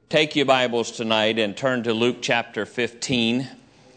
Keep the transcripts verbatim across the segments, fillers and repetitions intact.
Take your Bibles tonight and turn to Luke chapter fifteen.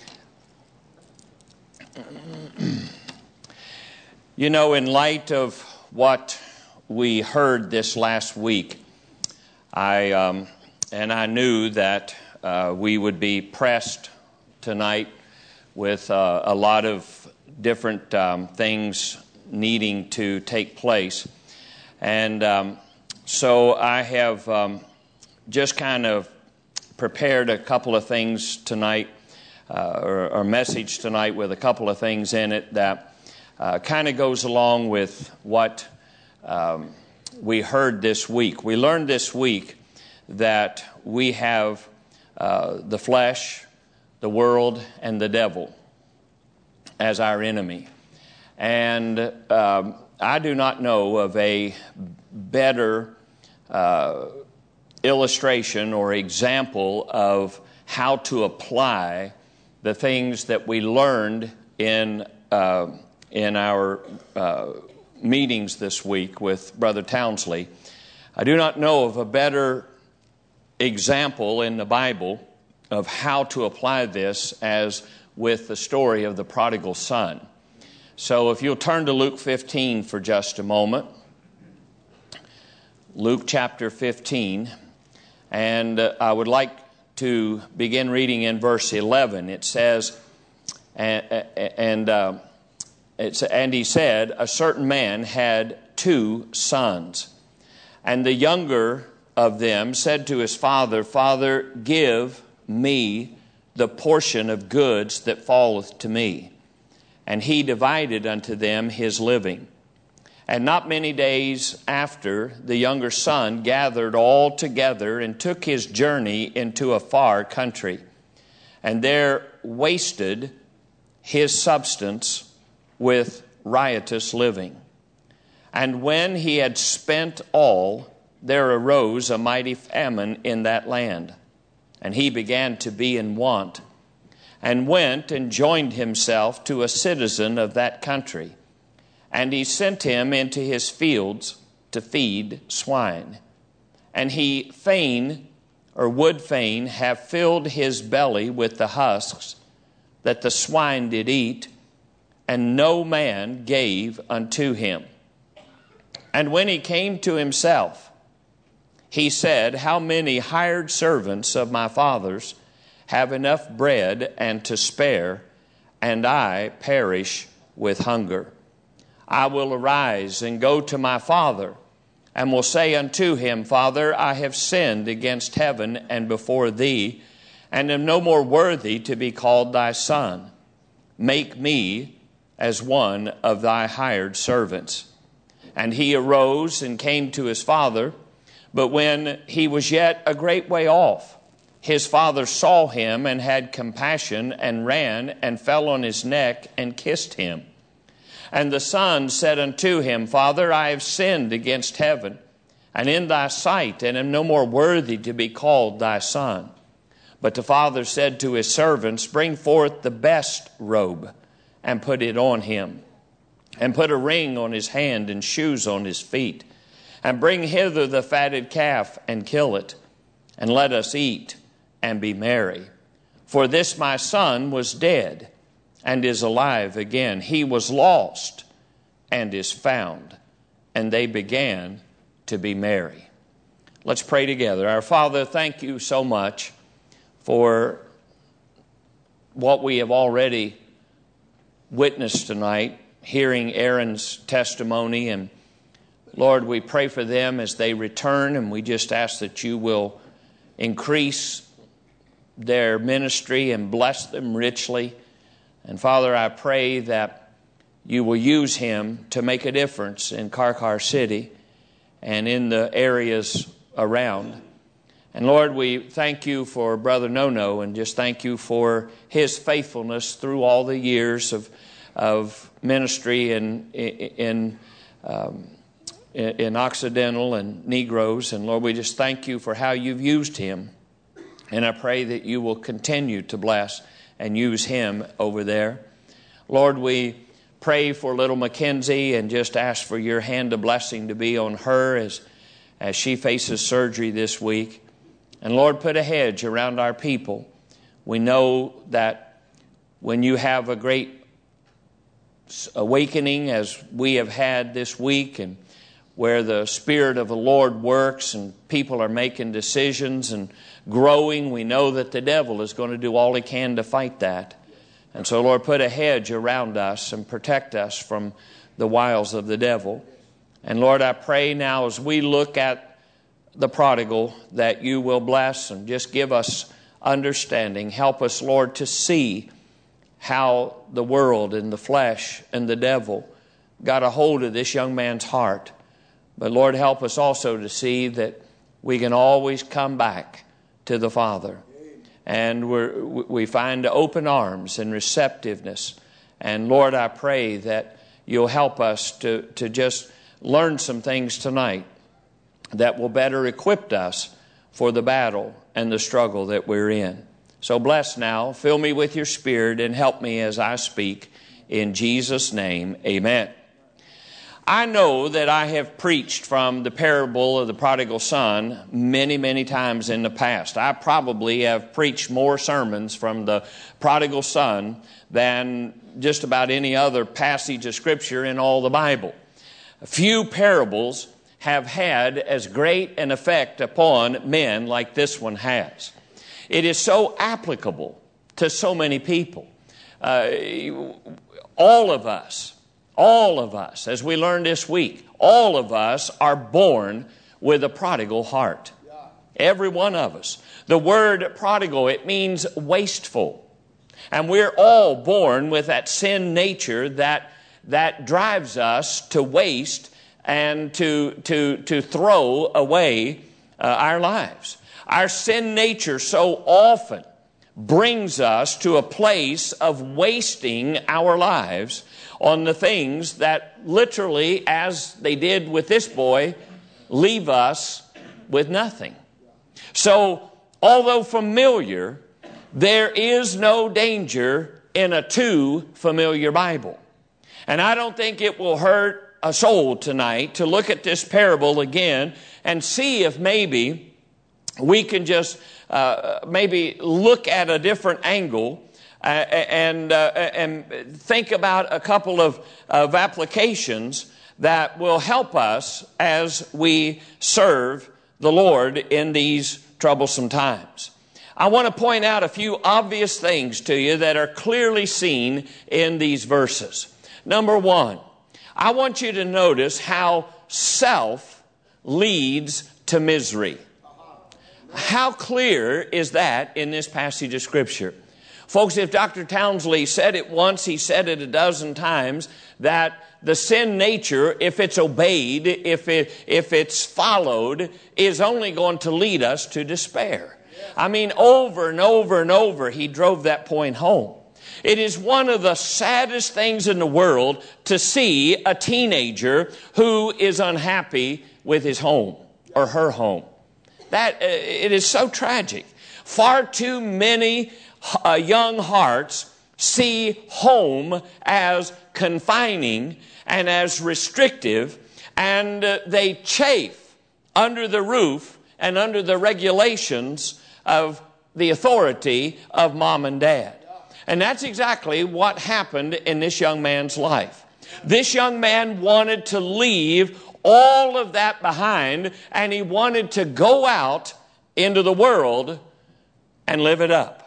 You know, in light of what we heard this last week, I um, and I knew that uh, we would be pressed tonight with uh, a lot of different um, things needing to take place. And um, so I have um, just kind of prepared a couple of things tonight, uh, or a message tonight with a couple of things in it that uh, kind of goes along with what um, we heard this week. We learned this week that we have uh, the flesh, the world, and the devil as our enemy. And um, I do not know of a better uh, illustration or example of how to apply the things that we learned in uh, in our uh, meetings this week with Brother Townsley. I do not know of a better example in the Bible of how to apply this as with the story of the prodigal son. So if you'll turn to Luke fifteen for just a moment. Luke chapter fifteen. And uh, I would like to begin reading in verse eleven. It says, and, and, uh, it's, and he said, a certain man had two sons. And the younger of them said to his father, Father, give me the portion of goods that falleth to me. And he divided unto them his living. And not many days after, the younger son gathered all together and took his journey into a far country, and there wasted his substance with riotous living. And when he had spent all, there arose a mighty famine in that land, and he began to be in want, and went and joined himself to a citizen of that country. And he sent him into his fields to feed swine. And he fain, or would fain, have filled his belly with the husks that the swine did eat, and no man gave unto him. And when he came to himself, he said, How many hired servants of my father's have enough bread and to spare, and I perish with hunger? I will arise and go to my father, and will say unto him, Father, I have sinned against heaven and before thee, and am no more worthy to be called thy son. Make me as one of thy hired servants. And he arose and came to his father, but when he was yet a great way off, his father saw him and had compassion, and ran and fell on his neck and kissed him. And the son said unto him, Father, I have sinned against heaven and in thy sight, and am no more worthy to be called thy son. But the father said to his servants, Bring forth the best robe, and put it on him, and put a ring on his hand and shoes on his feet. And bring hither the fatted calf, and kill it, and let us eat and be merry. For this my son was dead, and is alive again. He was lost, and is found. And they began to be merry. Let's pray together. Our Father, thank you so much for what we have already witnessed tonight, hearing Aaron's testimony. And Lord, we pray for them as they return, and we just ask that you will increase their ministry and bless them richly. And Father, I pray that you will use him to make a difference in Karkar City and in the areas around. And Lord, we thank you for Brother No-No, and just thank you for his faithfulness through all the years of of ministry in in um, in Occidental and Negroes. And Lord, we just thank you for how you've used him. And I pray that you will continue to bless and use him over there. Lord, we pray for little Mackenzie and just ask for your hand of blessing to be on her as, as she faces surgery this week. And Lord, put a hedge around our people. We know that when you have a great awakening, as we have had this week, and where the Spirit of the Lord works and people are making decisions and growing, we know that the devil is going to do all he can to fight that. And so, Lord, put a hedge around us and protect us from the wiles of the devil. And Lord, I pray now as we look at the prodigal that you will bless and just give us understanding. Help us, Lord, to see how the world and the flesh and the devil got a hold of this young man's heart. But Lord, help us also to see that we can always come back to the Father. And we're, we find open arms and receptiveness. And Lord, I pray that you'll help us to, to just learn some things tonight that will better equip us for the battle and the struggle that we're in. So bless now, fill me with your Spirit, and help me as I speak. In Jesus' name, amen. I know that I have preached from the parable of the prodigal son many, many times in the past. I probably have preached more sermons from the prodigal son than just about any other passage of Scripture in all the Bible. Few parables have had as great an effect upon men like this one has. It is so applicable to so many people. Uh, all of us, all of us, as we learned this week, all of us are born with a prodigal heart. Every one of us. The word prodigal, it means wasteful. And we're all born with that sin nature that, that drives us to waste and to, to, to throw away uh, our lives. Our sin nature so often brings us to a place of wasting our lives on the things that literally, as they did with this boy, leave us with nothing. So, although familiar, there is no danger in a too familiar Bible. And I don't think it will hurt a soul tonight to look at this parable again and see if maybe we can just uh, maybe look at a different angle uh, and uh, and think about a couple of, of applications that will help us as we serve the Lord in these troublesome times. I want to point out a few obvious things to you that are clearly seen in these verses. Number one, I want you to notice how self leads to misery. How clear is that in this passage of Scripture? Folks, if Doctor Townsley said it once, he said it a dozen times, that the sin nature, if it's obeyed, if it, if it's followed, is only going to lead us to despair. I mean, over and over and over, he drove that point home. It is one of the saddest things in the world to see a teenager who is unhappy with his home or her home. That uh, it is so tragic. Far too many uh, young hearts see home as confining and as restrictive, and uh, they chafe under the roof and under the regulations of the authority of mom and dad. And that's exactly what happened in this young man's life. This young man wanted to leave all of that behind, and he wanted to go out into the world and live it up.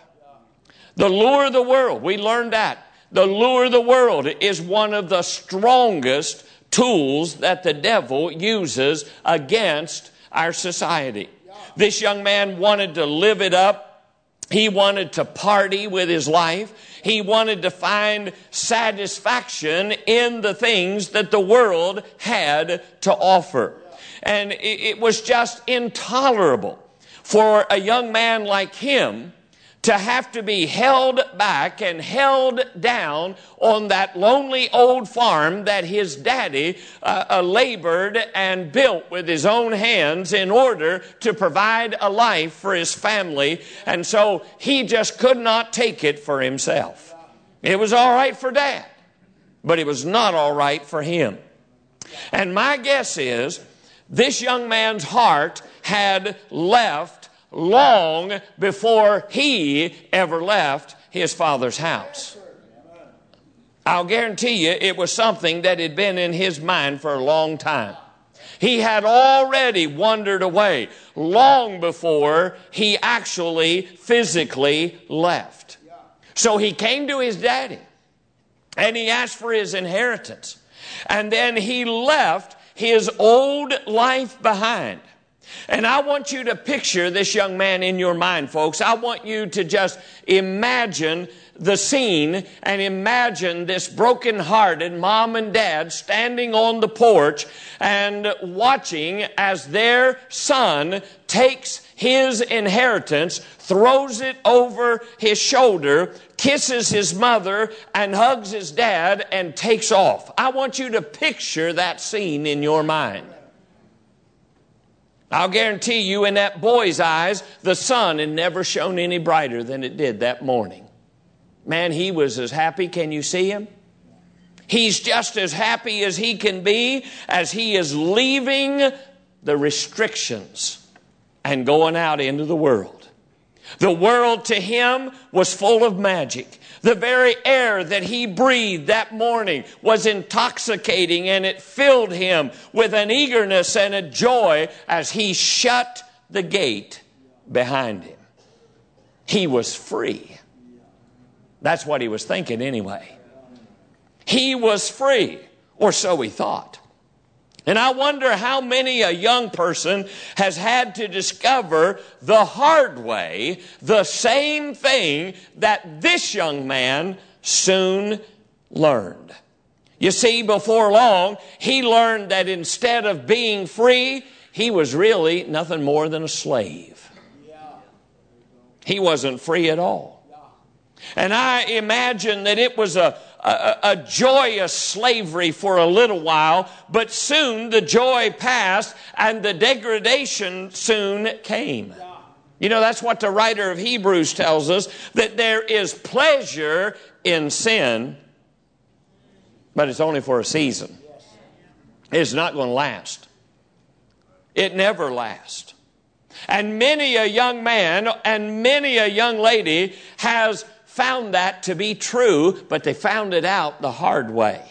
The lure of the world, we learned that. The lure of the world is one of the strongest tools that the devil uses against our society. This young man wanted to live it up. He wanted to party with his life. He wanted to find satisfaction in the things that the world had to offer. And it was just intolerable for a young man like him to have to be held back and held down on that lonely old farm that his daddy uh, uh, labored and built with his own hands in order to provide a life for his family. And so he just could not take it for himself. It was all right for Dad, but it was not all right for him. And my guess is this young man's heart had left long before he ever left his father's house. I'll guarantee you it was something that had been in his mind for a long time. He had already wandered away long before he actually physically left. So he came to his daddy and he asked for his inheritance. And then he left his old life behind. And I want you to picture this young man in your mind, folks. I want you to just imagine the scene and imagine this broken-hearted mom and dad standing on the porch and watching as their son takes his inheritance, throws it over his shoulder, kisses his mother, and hugs his dad and takes off. I want you to picture that scene in your mind. I'll guarantee you in that boy's eyes, the sun had never shone any brighter than it did that morning. Man, he was as happy. Can you see him? He's just as happy as he can be as he is leaving the restrictions and going out into the world. The world to him was full of magic. The very air that he breathed that morning was intoxicating, and it filled him with an eagerness and a joy as he shut the gate behind him. He was free. That's what he was thinking anyway. He was free, or so he thought. And I wonder how many a young person has had to discover the hard way the same thing that this young man soon learned. You see, before long, he learned that instead of being free, he was really nothing more than a slave. He wasn't free at all. And I imagine that it was a, a, a joyous slavery for a little while, but soon the joy passed and the degradation soon came. You know, that's what the writer of Hebrews tells us, that there is pleasure in sin, but it's only for a season. It's not going to last. It never lasts. And many a young man and many a young lady has found that to be true, but they found it out the hard way.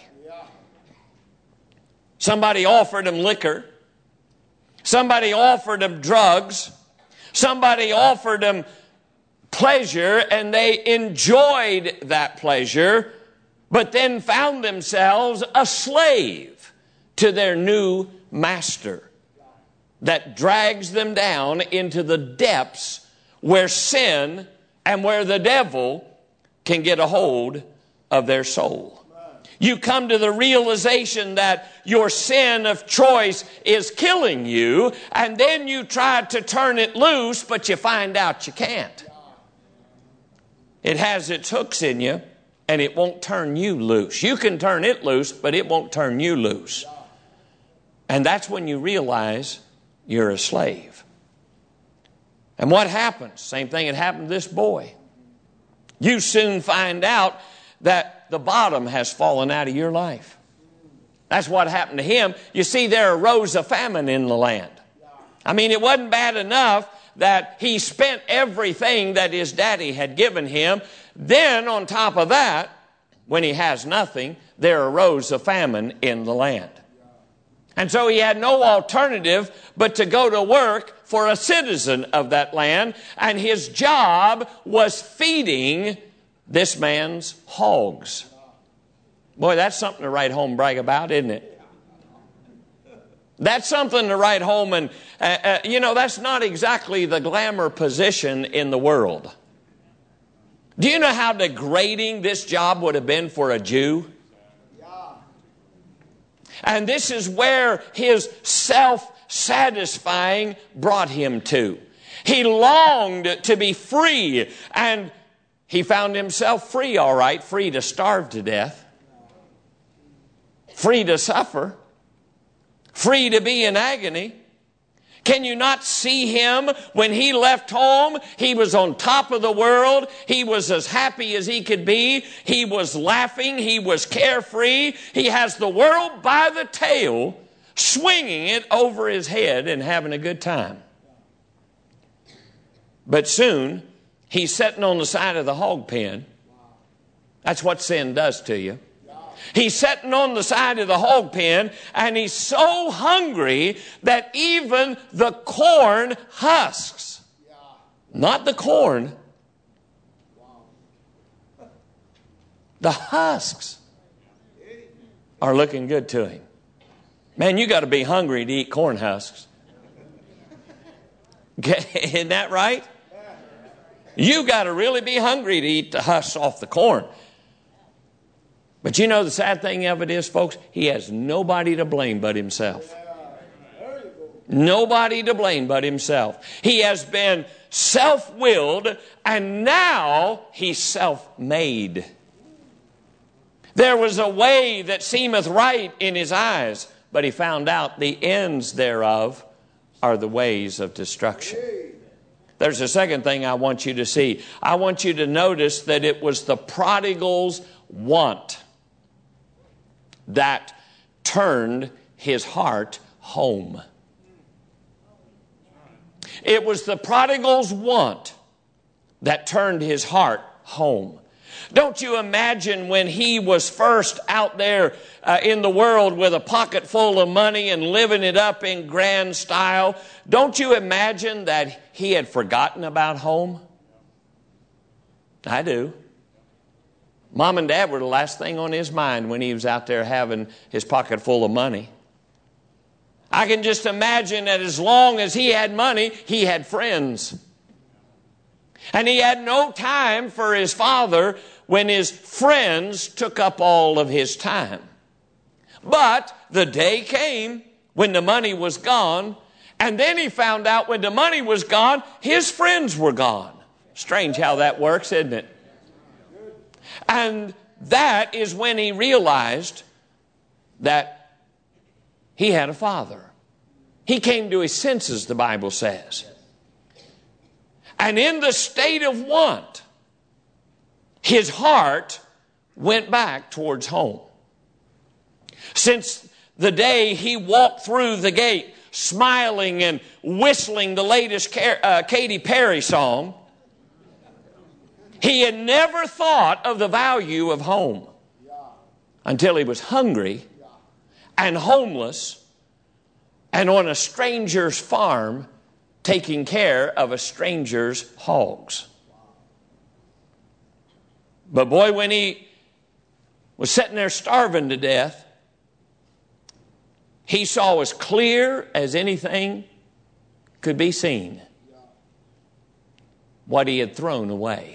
Somebody offered them liquor. Somebody offered them drugs. Somebody offered them pleasure, and they enjoyed that pleasure, but then found themselves a slave to their new master that drags them down into the depths where sin and where the devil can get a hold of their soul. You come to the realization that your sin of choice is killing you, and then you try to turn it loose, but you find out you can't. It has its hooks in you, and it won't turn you loose. You can turn it loose, but it won't turn you loose. And that's when you realize you're a slave. And what happens? Same thing had happened to this boy. You soon find out that the bottom has fallen out of your life. That's what happened to him. You see, there arose a famine in the land. I mean, it wasn't bad enough that he spent everything that his daddy had given him. Then, on top of that, when he has nothing, there arose a famine in the land. And so he had no alternative but to go to work for a citizen of that land, and his job was feeding this man's hogs. Boy, that's something to write home and brag about, isn't it? That's something to write home and, uh, uh, you know, that's not exactly the glamour position in the world. Do you know how degrading this job would have been for a Jew? And this is where his self-satisfying brought him to. He longed to be free, and he found himself free, all right, free to starve to death, free to suffer, free to be in agony. Can you not see him when he left home? He was on top of the world. He was as happy as he could be. He was laughing. He was carefree. He has the world by the tail, swinging it over his head and having a good time. But soon, he's sitting on the side of the hog pen. That's what sin does to you. He's sitting on the side of the hog pen, and he's so hungry that even the corn husks, not the corn, the husks are looking good to him. Man, you got to be hungry to eat corn husks. Isn't that right? You got to really be hungry to eat the husks off the corn. But you know the sad thing of it is, folks, he has nobody to blame but himself. Nobody to blame but himself. He has been self-willed, and now he's self-made. There was a way that seemeth right in his eyes, but he found out the ends thereof are the ways of destruction. There's a second thing I want you to see. I want you to notice that it was the prodigal's want that turned his heart home. It was the prodigal's want that turned his heart home. Don't you imagine when he was first out there uh, in the world with a pocket full of money and living it up in grand style, don't you imagine that he had forgotten about home? I do. Mom and Dad were the last thing on his mind when he was out there having his pocket full of money. I can just imagine that as long as he had money, he had friends. And he had no time for his father when his friends took up all of his time. But the day came when the money was gone, and then he found out when the money was gone, his friends were gone. Strange how that works, isn't it? And that is when he realized that he had a father. He came to his senses, the Bible says. And in the state of want, his heart went back towards home. Since the day he walked through the gate smiling and whistling the latest uh, Katy Perry song, he had never thought of the value of home until he was hungry and homeless and on a stranger's farm taking care of a stranger's hogs. But boy, when he was sitting there starving to death, he saw as clear as anything could be seen what he had thrown away.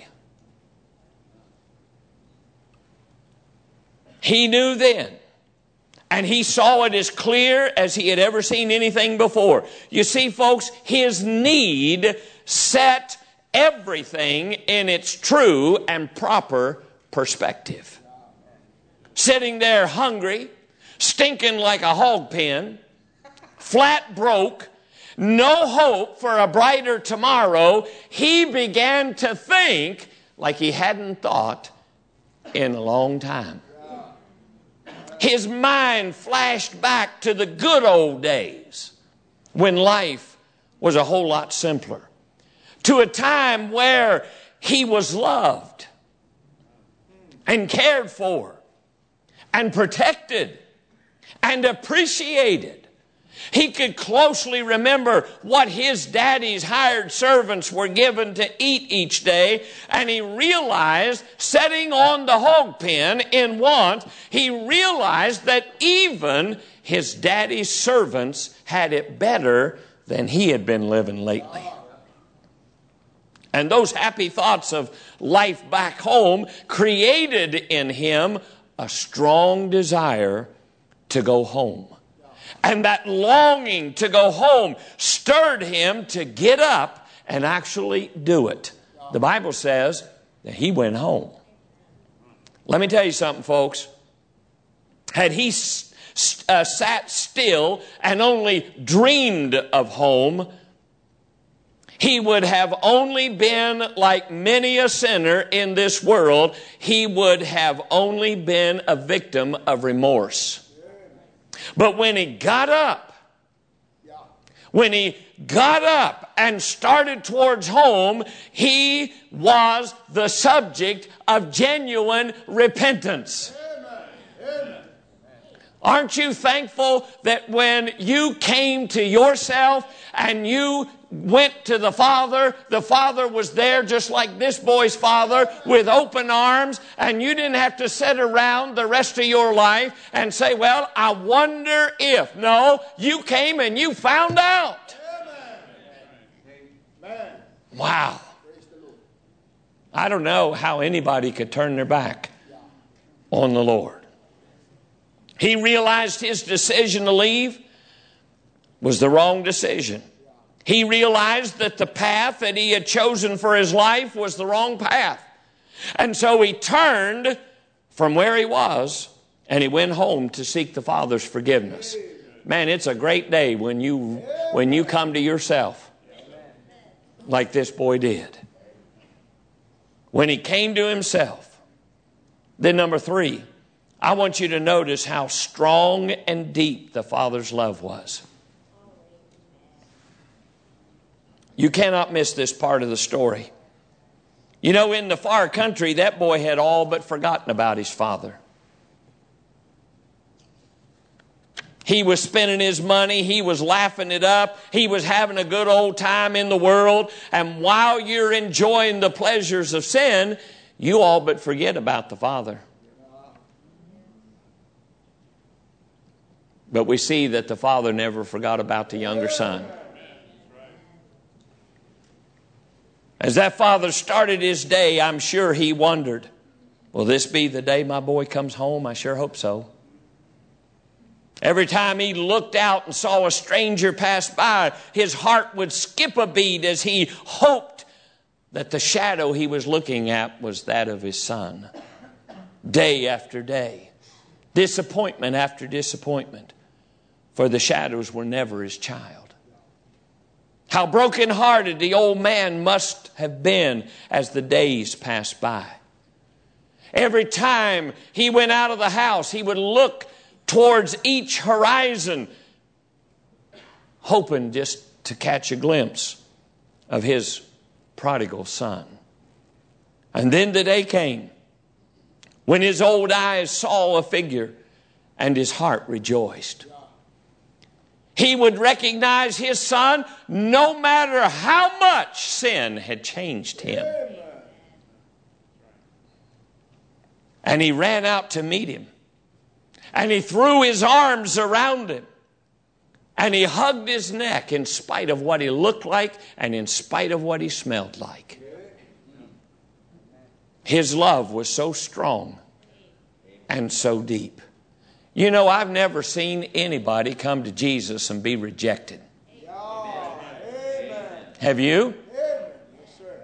He knew then, and he saw it as clear as he had ever seen anything before. You see, folks, his need set everything in its true and proper perspective. Sitting there hungry, stinking like a hog pen, flat broke, no hope for a brighter tomorrow, he began to think like he hadn't thought in a long time. His mind flashed back to the good old days when life was a whole lot simpler. To a time where he was loved and cared for and protected and appreciated. He could closely remember what his daddy's hired servants were given to eat each day, and he realized, sitting on the hog pen in want, he realized that even his daddy's servants had it better than he had been living lately. And those happy thoughts of life back home created in him a strong desire to go home. And that longing to go home stirred him to get up and actually do it. The Bible says that he went home. Let me tell you something, folks. Had he uh, sat still and only dreamed of home, he would have only been like many a sinner in this world. He would have only been a victim of remorse. But when he got up, when he got up and started towards home, he was the subject of genuine repentance. Aren't you thankful that when you came to yourself and you went to the Father, the Father was there just like this boy's father with open arms, and you didn't have to sit around the rest of your life and say, well, I wonder if. No, you came and you found out. Wow. I don't know how anybody could turn their back on the Lord. He realized his decision to leave was the wrong decision. He realized that the path that he had chosen for his life was the wrong path. And so he turned from where he was and he went home to seek the Father's forgiveness. Man, it's a great day when you, when you come to yourself like this boy did. When he came to himself. Then number three, I want you to notice how strong and deep the Father's love was. You cannot miss this part of the story. You know, in the far country, that boy had all but forgotten about his father. He was spending his money. He was laughing it up. He was having a good old time in the world. And while you're enjoying the pleasures of sin, you all but forget about the Father. But we see that the Father never forgot about the younger son. As that father started his day, I'm sure he wondered, will this be the day my boy comes home? I sure hope so. Every time he looked out and saw a stranger pass by, his heart would skip a beat as he hoped that the shadow he was looking at was that of his son. Day after day, disappointment after disappointment, for the shadows were never his child. How brokenhearted the old man must have been as the days passed by. Every time he went out of the house, he would look towards each horizon, hoping just to catch a glimpse of his prodigal son. And then the day came when his old eyes saw a figure and his heart rejoiced. He would recognize his son no matter how much sin had changed him. And he ran out to meet him. And he threw his arms around him. And he hugged his neck in spite of what he looked like and in spite of what he smelled like. His love was so strong and so deep. You know, I've never seen anybody come to Jesus and be rejected. Amen. Have you? Yes, sir.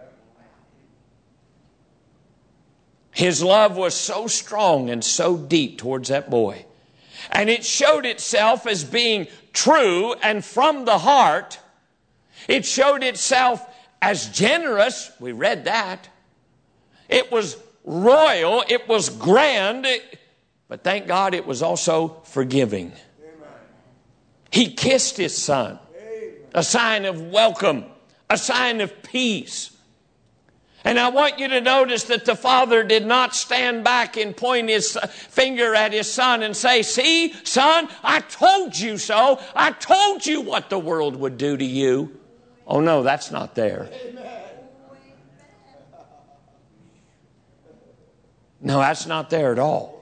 His love was so strong and so deep towards that boy. And it showed itself as being true and from the heart. It showed itself as generous. We read that. It was royal. It was grand. It, But thank God it was also forgiving. Amen. He kissed his son. Amen. A sign of welcome. A sign of peace. And I want you to notice that the father did not stand back and point his finger at his son and say, see, son, I told you so. I told you what the world would do to you. Oh no, that's not there. Amen. No, that's not there at all.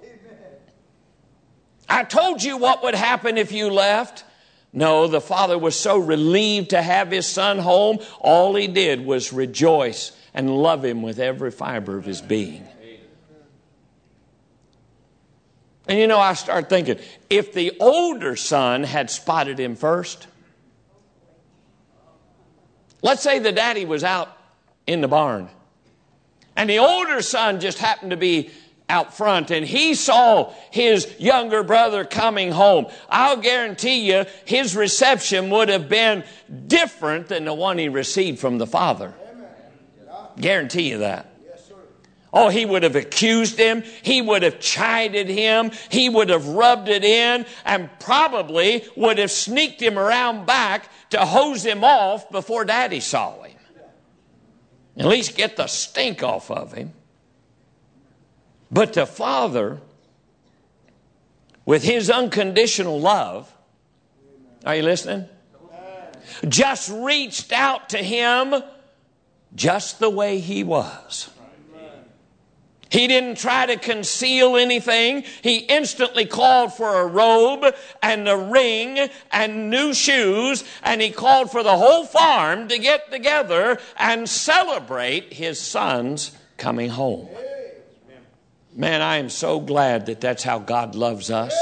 I told you what would happen if you left. No, the father was so relieved to have his son home. All he did was rejoice and love him with every fiber of his being. And you know, I start thinking, if the older son had spotted him first, let's say the daddy was out in the barn and the older son just happened to be out front and he saw his younger brother coming home. I'll guarantee you his reception would have been different than the one he received from the father. Guarantee you that. Oh, he would have accused him. He would have chided him. He would have rubbed it in and probably would have sneaked him around back to hose him off before Daddy saw him. At least get the stink off of him. But the Father, with His unconditional love, are you listening? Just reached out to him just the way he was. He didn't try to conceal anything. He instantly called for a robe and a ring and new shoes, and he called for the whole farm to get together and celebrate his son's coming home. Man, I am so glad that that's how God loves us.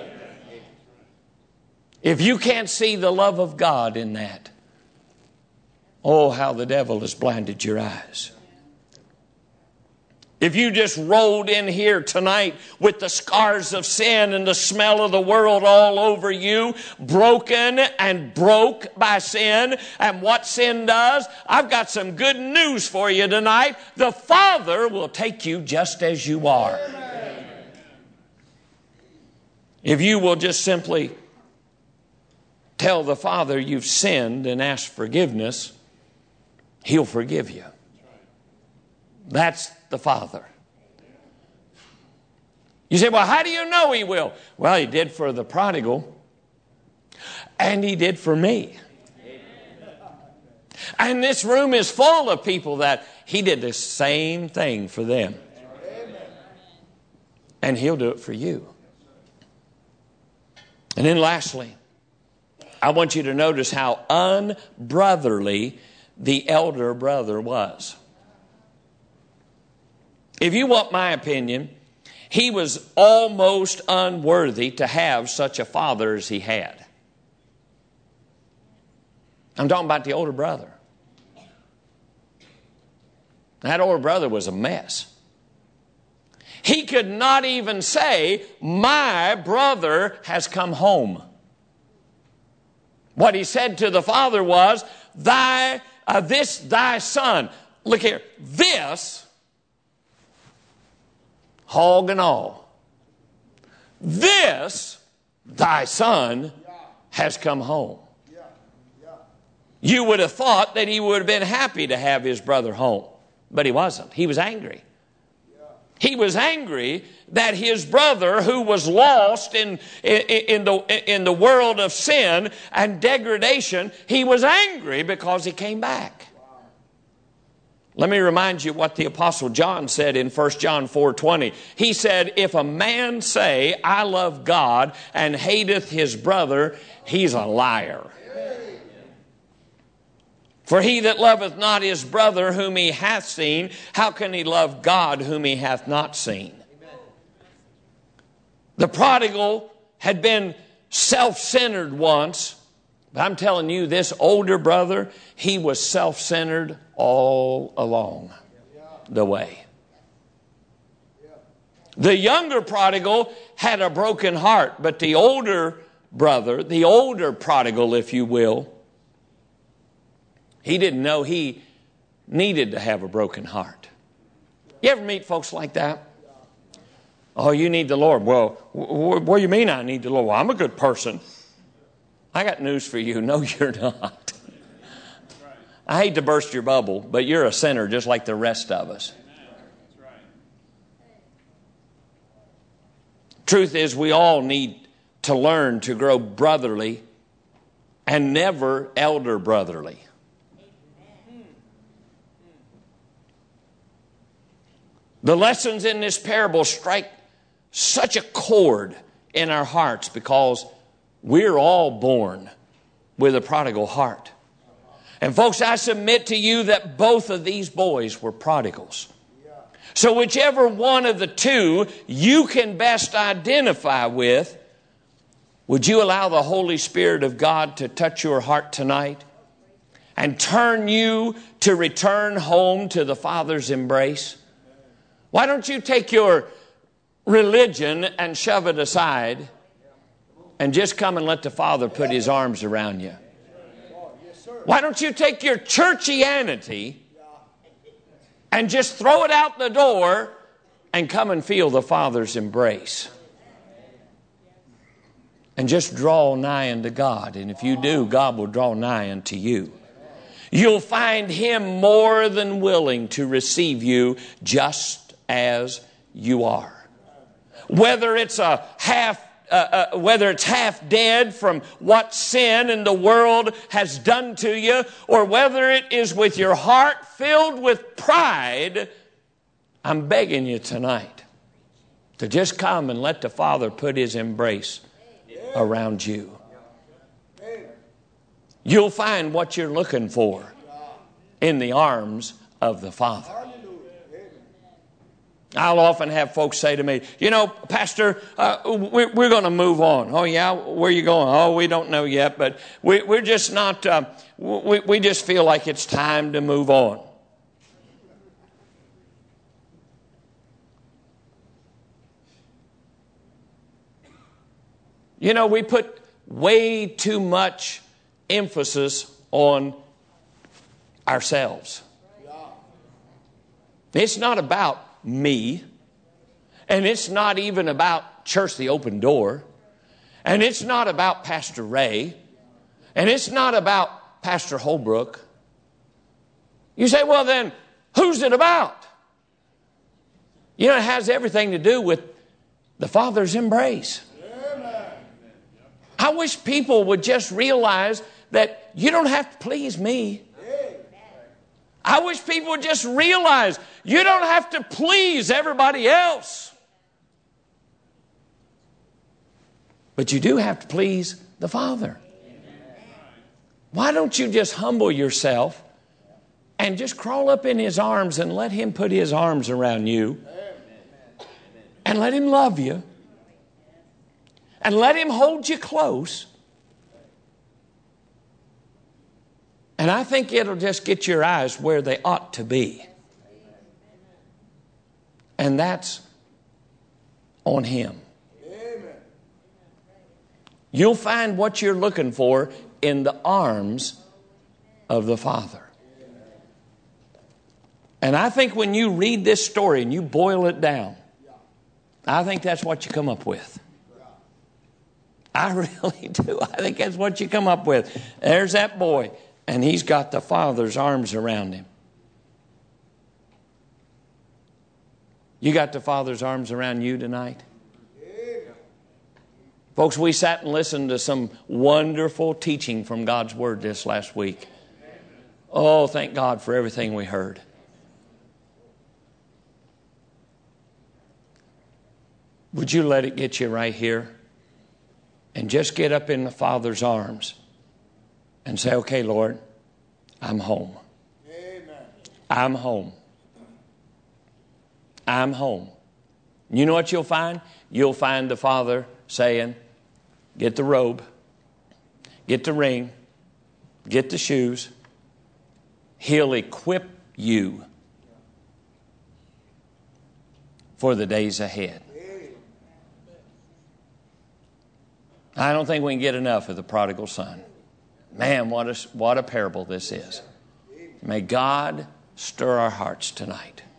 If you can't see the love of God in that, oh, how the devil has blinded your eyes. If you just rolled in here tonight with the scars of sin and the smell of the world all over you, broken and broke by sin and what sin does, I've got some good news for you tonight. The Father will take you just as you are. If you will just simply tell the Father you've sinned and ask forgiveness, He'll forgive you. That's the Father. You say, well, how do you know He will? Well, He did for the prodigal, and He did for me. And this room is full of people that He did the same thing for them. And He'll do it for you. And then lastly, I want you to notice how unbrotherly the elder brother was. If you want my opinion, he was almost unworthy to have such a father as he had. I'm talking about the older brother. That older brother was a mess. He could not even say, my brother has come home. What he said to the father was, thy, uh, this thy son, look here, this, hog and all, this thy son has come home. You would have thought that he would have been happy to have his brother home, but he wasn't. He was angry. He was angry that his brother, who was lost in, in, in, the, in the world of sin and degradation, he was angry because he came back. Let me remind you what the Apostle John said in First John four twenty. He said, if a man say, I love God, and hateth his brother, he's a liar. For he that loveth not his brother whom he hath seen, how can he love God whom he hath not seen? Amen. The prodigal had been self-centered once, but I'm telling you, this older brother, he was self-centered all along the way. The younger prodigal had a broken heart, but the older brother, the older prodigal, if you will, he didn't know he needed to have a broken heart. You ever meet folks like that? Oh, you need the Lord. Well, what do you mean I need the Lord? Well, I'm a good person. I got news for you. No, you're not. I hate to burst your bubble, but you're a sinner just like the rest of us. Truth is, we all need to learn to grow brotherly and never elder brotherly. The lessons in this parable strike such a chord in our hearts because we're all born with a prodigal heart. And folks, I submit to you that both of these boys were prodigals. So whichever one of the two you can best identify with, would you allow the Holy Spirit of God to touch your heart tonight and turn you to return home to the Father's embrace? Why don't you take your religion and shove it aside and just come and let the Father put His arms around you? Why don't you take your churchianity and just throw it out the door and come and feel the Father's embrace. And just draw nigh unto God. And if you do, God will draw nigh unto you. You'll find Him more than willing to receive you just as you are. Whether it's a half Uh, uh, whether it's half dead from what sin and the world has done to you, or whether it is with your heart filled with pride, I'm begging you tonight to just come and let the Father put His embrace around you. You'll find what you're looking for in the arms of the Father. I'll often have folks say to me, you know, Pastor, uh, we're, we're going to move on. Oh, yeah? Where are you going? Oh, we don't know yet, but we, we're just not, uh, we, we just feel like it's time to move on. You know, we put way too much emphasis on ourselves. It's not about me, and it's not even about Church the Open Door, and it's not about Pastor Ray, and it's not about Pastor Holbrook. You say, well then, who's it about? You know, it has everything to do with the Father's embrace. I wish people would just realize that you don't have to please me. I wish people would just realize you don't have to please everybody else. But you do have to please the Father. Why don't you just humble yourself and just crawl up in His arms and let Him put His arms around you and let Him love you and let Him hold you close. And I think it'll just get your eyes where they ought to be. And that's on Him. Amen. You'll find what you're looking for in the arms of the Father. And I think when you read this story and you boil it down, I think that's what you come up with. I really do. I think that's what you come up with. There's that boy. And he's got the Father's arms around him. You got the Father's arms around you tonight? Folks, we sat and listened to some wonderful teaching from God's Word this last week. Oh, thank God for everything we heard. Would you let it get you right here? And just get up in the Father's arms. And say, okay, Lord, I'm home. Amen. I'm home. I'm home. You know what you'll find? You'll find the Father saying, get the robe, get the ring, get the shoes. He'll equip you for the days ahead. I don't think we can get enough of the prodigal son. Man, what a, what a parable this is. May God stir our hearts tonight.